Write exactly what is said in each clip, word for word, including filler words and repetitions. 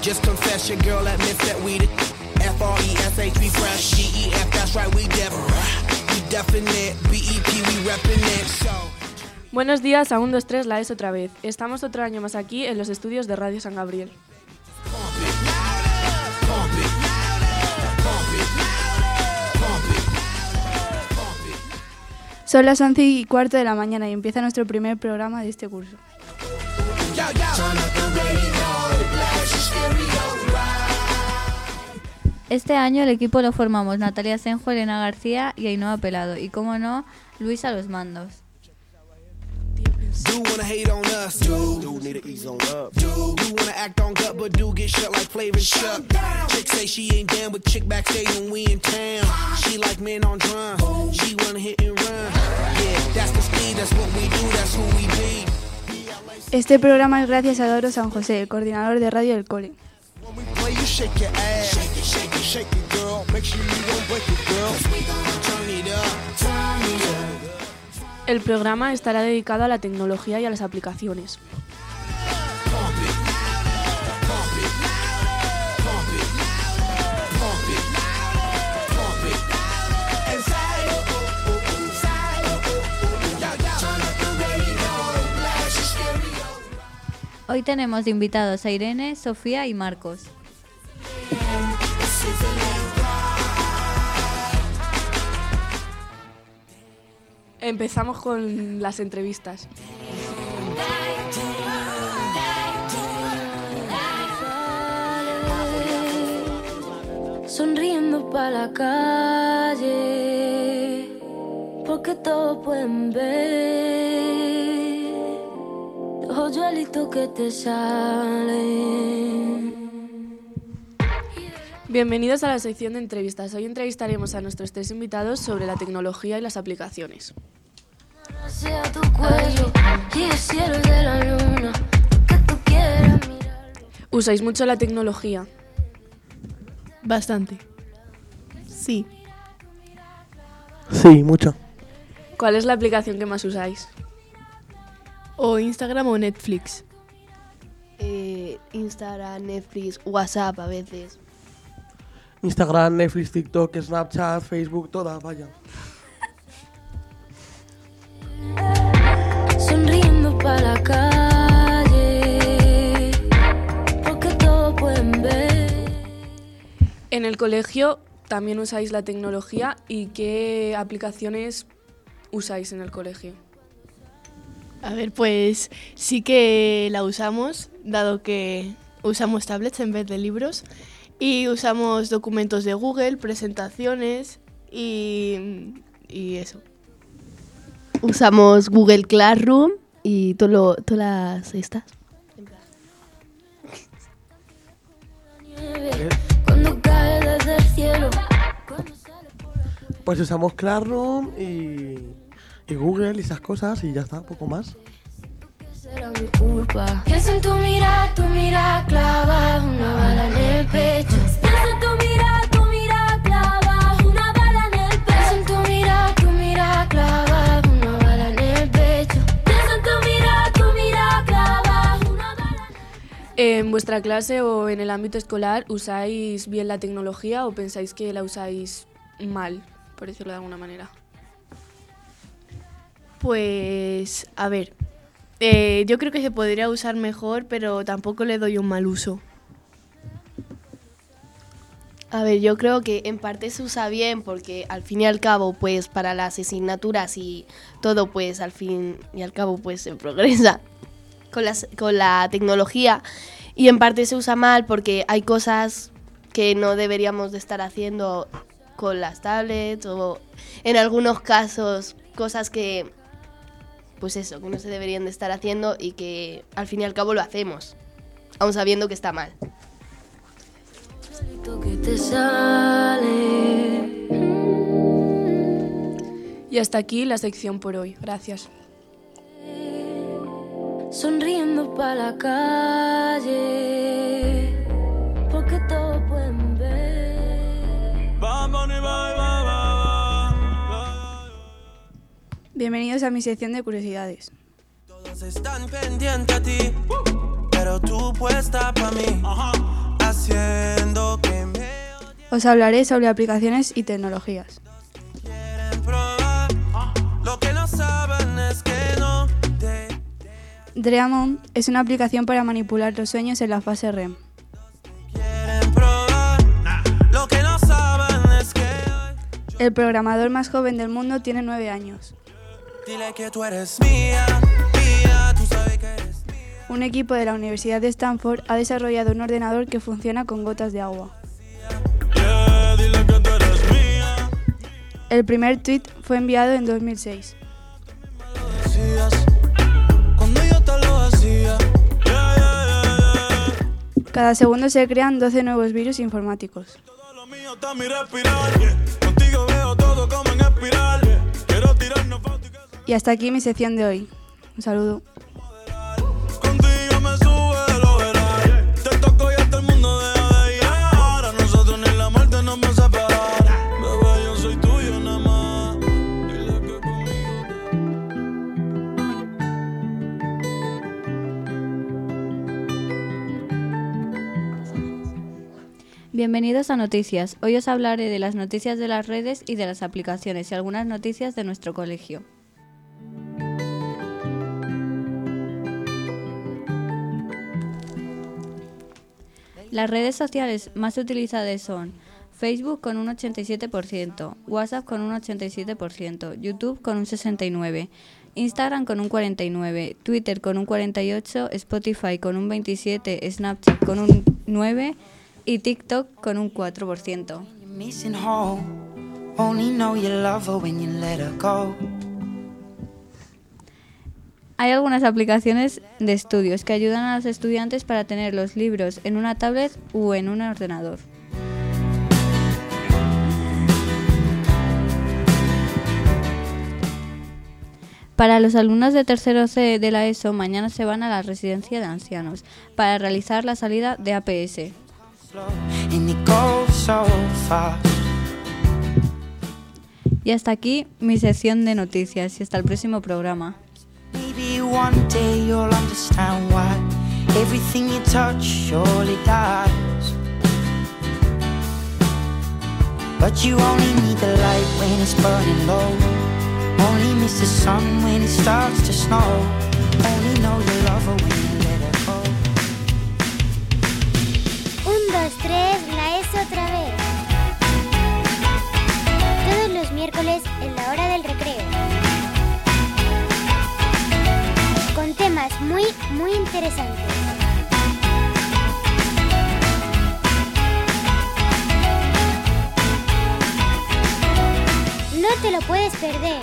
Just confess your girl admits that we the F R E S H, we fresh. G E F, that's right, we def. We definite. B E P, we reppin' it. So. Buenos días a uno, dos, tres, la es otra vez. Estamos otro año más aquí en los estudios de Radio San Gabriel. Son las once y cuarto de la mañana y empieza nuestro primer programa de este curso. Este año el equipo lo formamos Natalia Senjo, Elena García y Ainhoa Pelado. Y como no, Luis a los mandos. Do wanna hate on us, do, do need to ease on up, do, do wanna act on gut, but do get shut like Flavor Chuck. Chick say she ain't down, but chick backstage when we in town. She like men on drum, she wanna hit and run. Yeah, that's the speed, that's what we do, that's who we be. Este programa es gracias a Doro San José, el coordinador de radio del cole. When we play, you shake your ass, shake it, shake it, shake it, girl. Make sure you don't break it, girl. Turn it up, turn it up. El programa estará dedicado a la tecnología y a las aplicaciones. Hoy tenemos de invitados a Irene, Sofía y Marcos. Empezamos con las entrevistas. Sonriendo pa' la calle, porque todos pueden ver los hoyuelitos que te salen. Bienvenidos a la sección de entrevistas. Hoy entrevistaremos a nuestros tres invitados sobre la tecnología y las aplicaciones. ¿Usáis mucho la tecnología? Bastante. Sí. Sí, mucho. ¿Cuál es la aplicación que más usáis? O Instagram o Netflix. Eh, Instagram, Netflix, WhatsApp a veces. Instagram, Netflix, TikTok, Snapchat, Facebook, todas, vaya. Sonriendo pa' la calle, porque todos pueden ver. En el colegio también usáis la tecnología. ¿Y qué aplicaciones usáis en el colegio? A ver, pues sí que la usamos, dado que usamos tablets en vez de libros. Y usamos documentos de Google, presentaciones y, y eso. Usamos Google Classroom y todo lo, todas las estas. Cuando cae desde el cielo. Pues usamos Classroom y, y Google y esas cosas y ya está, poco más. Será mi culpa. Piensa en tu mirada, tu mirada clava una bala en el pecho. Piensa en tu mirada, tu mirada clava una bala en el pecho. Piensa en tu mirada, tu mirada clava una bala en el pecho. Piensa en tu mirada, tu mirada clava una bala en el pecho. ¿En vuestra clase o en el ámbito escolar usáis bien la tecnología o pensáis que la usáis mal, por decirlo de alguna manera? Pues, a ver, eh, yo creo que se podría usar mejor, pero tampoco le doy un mal uso. A ver, yo creo que en parte se usa bien porque al fin y al cabo, pues para las asignaturas y todo, pues al fin y al cabo, pues se progresa con, las, con la tecnología. Y en parte se usa mal porque hay cosas que no deberíamos de estar haciendo con las tablets o en algunos casos cosas que, pues eso, que no se deberían de estar haciendo y que al fin y al cabo lo hacemos, aun sabiendo que está mal. Que te sale. Y hasta aquí la sección por hoy. Gracias. Sonriendo pa' la calle, porque todos pueden ver. Bienvenidos a mi sección de curiosidades. Todos están pendientes a ti, pero tú puesta pa' mí. haciendo que me Os hablaré sobre aplicaciones y tecnologías. quieren probar. Lo que no saben es que no te Dreamon es una aplicación para manipular los sueños en la fase R E M. quieren probar. Lo que no saben es que hoy El programador más joven del mundo tiene nueve años. dile que tú eres mía, mía, tú sabes que eres mía. Un equipo de la Universidad de Stanford ha desarrollado un ordenador que funciona con gotas de agua. Yeah, dile que tú eres mía. El primer tweet fue enviado en dos mil seis. Decías, cuando yo te lo hacía. Yeah, yeah, yeah, yeah. Cada segundo se crean doce nuevos virus informáticos. Todo lo mío está mi respirar. Contigo veo todo como en espiral. Quiero tirarnos fotos y que Y hasta aquí mi sección de hoy. Un saludo. contigo me sube, lo verás. Te toco y hasta el mundo deja de llegar. A nosotros ni la muerte nos va a separar. Bebé, yo soy tuyo nada más. Dile que conmigo Bienvenidos a Noticias. Hoy os hablaré de las noticias de las redes y de las aplicaciones y algunas noticias de nuestro colegio. Las redes sociales más utilizadas son Facebook con un ochenta y siete por ciento, WhatsApp con un ochenta y siete por ciento, YouTube con un sesenta y nueve por ciento, Instagram con un cuarenta y nueve por ciento, Twitter con un cuarenta y ocho por ciento, Spotify con un veintisiete por ciento, Snapchat con un nueve por ciento y TikTok con un cuatro por ciento. Missing home, only know you love her when you let her go. Hay algunas aplicaciones de estudios que ayudan a los estudiantes para tener los libros en una tablet o en un ordenador. Para los alumnos de tercero C de la ESO, mañana se van a la residencia de ancianos para realizar la salida de A P S. And it goes so fast. Y hasta aquí mi sección de noticias y hasta el próximo programa. Maybe one day you'll understand why everything you touch surely dies. But you only need the light when it's burning low. Only miss the sun when it starts to snow. Only know you love her when you let her go. Un, dos, tres, la ESO otra vez. Todos los miércoles en la hora del recreo. Con temas muy, muy interesantes. No te lo puedes perder.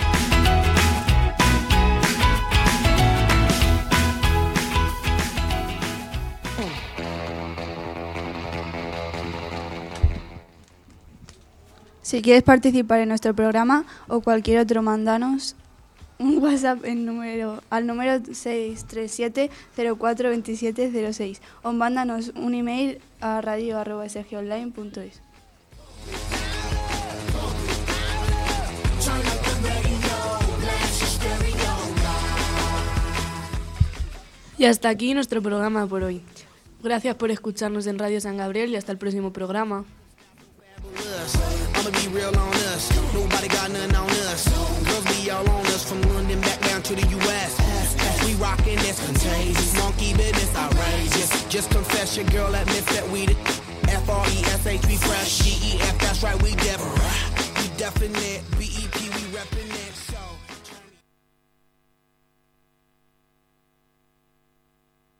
Si quieres participar en nuestro programa o cualquier otro, mándanos un WhatsApp en número, al número seis tres siete cero cuatro dos siete cero seis o mándanos un email a radio arroba s g online punto es. Y hasta aquí nuestro programa por hoy. Gracias por escucharnos en Radio San Gabriel y hasta el próximo programa. I'ma be real on us. Nobody got nothing on us. Girls be all on us from London back down to the U S We rockin' this contagious. Monkey business outrageous. Just confess your girl admits that we the F R E S H we fresh. G E F, that's right, we def. We definite. B E